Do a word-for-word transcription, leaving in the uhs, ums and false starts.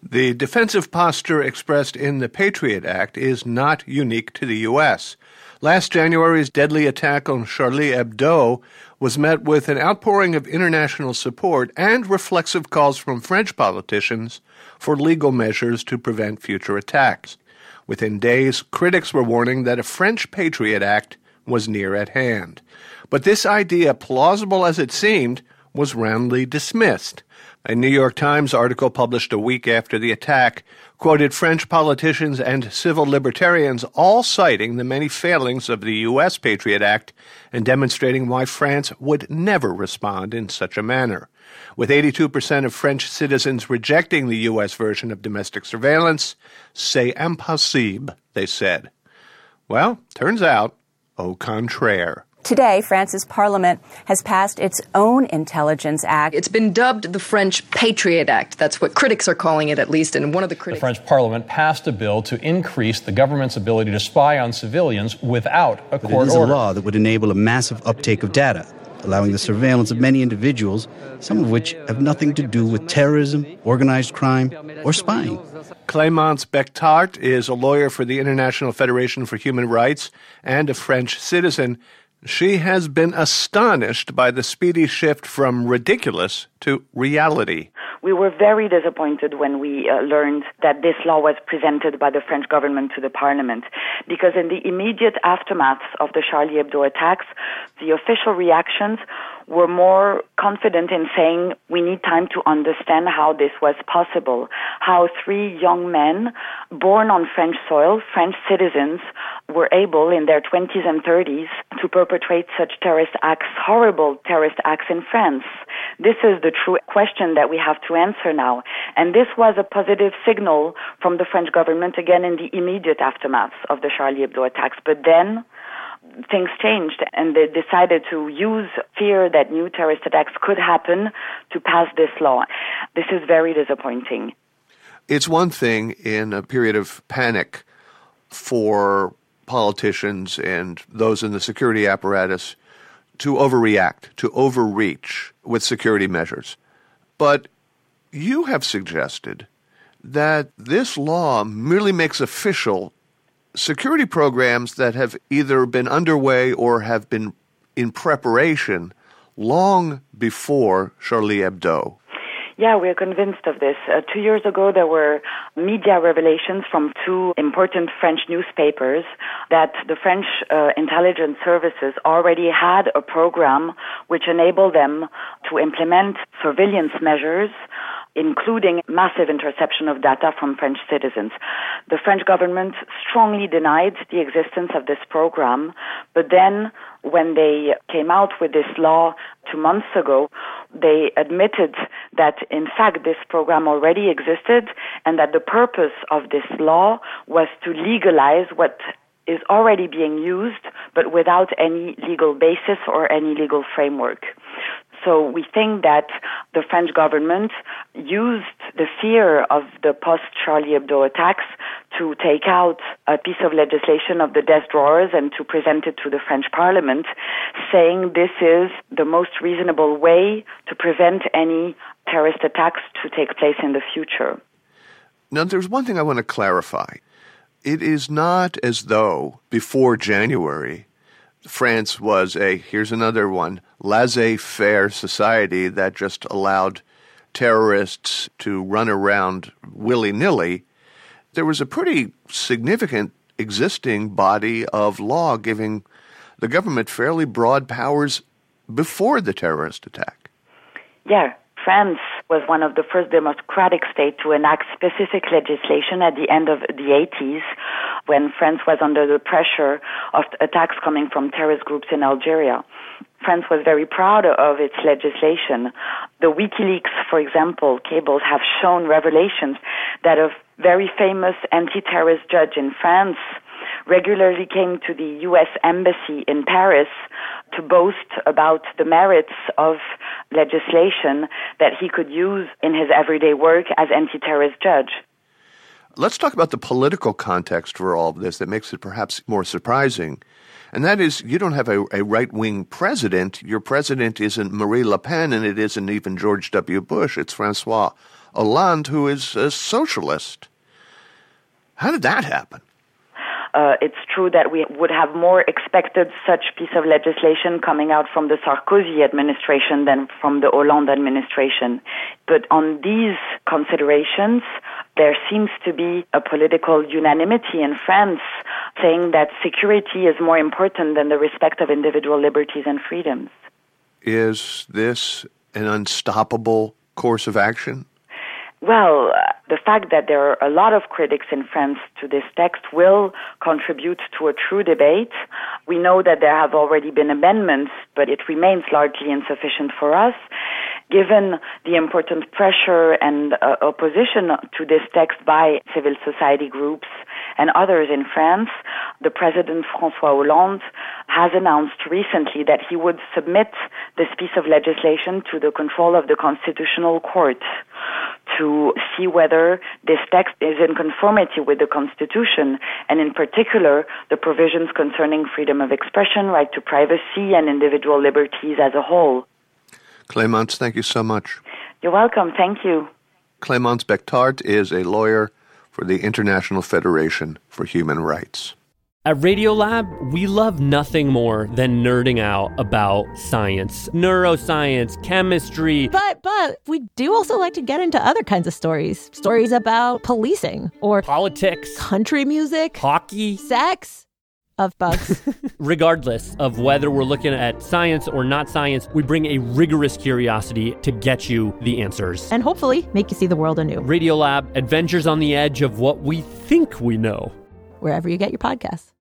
The defensive posture expressed in the Patriot Act is not unique to the U S. Last January's deadly attack on Charlie Hebdo was met with an outpouring of international support and reflexive calls from French politicians for legal measures to prevent future attacks. Within days, critics were warning that a French Patriot Act was near at hand. But this idea, plausible as it seemed, was roundly dismissed. A New York Times article published a week after the attack quoted French politicians and civil libertarians all citing the many failings of the U S Patriot Act and demonstrating why France would never respond in such a manner. With eighty-two percent of French citizens rejecting the U S version of domestic surveillance, c'est impossible, they said. Well, turns out, au contraire. Today, France's parliament has passed its own Intelligence Act. It's been dubbed the French Patriot Act. That's what critics are calling it, at least. And one of the critics... The French parliament passed a bill to increase the government's ability to spy on civilians without a court order. It is a law that would enable a massive uptake of data, allowing the surveillance of many individuals, some of which have nothing to do with terrorism, organized crime, or spying. Clémence Bectart is a lawyer for the International Federation for Human Rights and a French citizen. She has been astonished by the speedy shift from ridiculous to reality. We were very disappointed when we uh, learned that this law was presented by the French government to the parliament, because in the immediate aftermath of the Charlie Hebdo attacks, the official reactions were more confident in saying we need time to understand how this was possible, how three young men born on French soil, French citizens, were able in their twenties and thirties to perpetrate such terrorist acts, horrible terrorist acts in France. This is the true question that we have to answer now. And this was a positive signal from the French government, again, in the immediate aftermath of the Charlie Hebdo attacks. But then things changed, and they decided to use fear that new terrorist attacks could happen to pass this law. This is very disappointing. It's one thing in a period of panic for politicians and those in the security apparatus to overreact, to overreach with security measures. But you have suggested that this law merely makes official security programs that have either been underway or have been in preparation long before Charlie Hebdo. Yeah, we're convinced of this. Uh, two years ago, there were media revelations from two important French newspapers that the French uh, intelligence services already had a program which enabled them to implement surveillance measures, including massive interception of data from French citizens. The French government strongly denied the existence of this program, but then when they came out with this law two months ago, they admitted that, in fact, this program already existed and that the purpose of this law was to legalize what is already being used, but without any legal basis or any legal framework. So we think that the French government used the fear of the post-Charlie Hebdo attacks to take out a piece of legislation of the desk drawers and to present it to the French parliament, saying this is the most reasonable way to prevent any terrorist attacks to take place in the future. Now, there's one thing I want to clarify. It is not as though before January France was a, here's another one, laissez-faire society that just allowed terrorists to run around willy-nilly. There was a pretty significant existing body of law giving the government fairly broad powers before the terrorist attack. Yeah, France was one of the first democratic states to enact specific legislation at the end of the eighties, when France was under the pressure of attacks coming from terrorist groups in Algeria. France was very proud of its legislation. The WikiLeaks, for example, cables have shown revelations that a very famous anti-terrorist judge in France regularly came to the U S Embassy in Paris to boast about the merits of legislation that he could use in his everyday work as anti-terrorist judge. let's talk about the political context for all of this that makes it perhaps more surprising. And that is, you don't have a, a right-wing president. Your president isn't Marie Le Pen, and it isn't even George W. Bush. It's Francois Hollande, who is a socialist. How did that happen? Uh, it's true that we would have more expected such piece of legislation coming out from the Sarkozy administration than from the Hollande administration. But on these considerations, there seems to be a political unanimity in France saying that security is more important than the respect of individual liberties and freedoms. Is this an unstoppable course of action? Well, uh, the fact that there are a lot of critics in France to this text will contribute to a true debate. We know that there have already been amendments, but it remains largely insufficient for us. Given the important pressure and uh, opposition to this text by civil society groups and others in France, the President François Hollande has announced recently that he would submit this piece of legislation to the control of the Constitutional Court to see whether this text is in conformity with the Constitution, and in particular, the provisions concerning freedom of expression, right to privacy, and individual liberties as a whole. Clémence, thank you so much. You're welcome. Thank you. Clémence Bectart is a lawyer for the International Federation for Human Rights. At Radiolab, we love nothing more than nerding out about science, neuroscience, chemistry. But, but we do also like to get into other kinds of stories. Stories about policing or politics, country music, hockey, sex, of bugs. Regardless of whether we're looking at science or not science, we bring a rigorous curiosity to get you the answers. And hopefully make you see the world anew. Radiolab, adventures on the edge of what we think we know. Wherever you get your podcasts.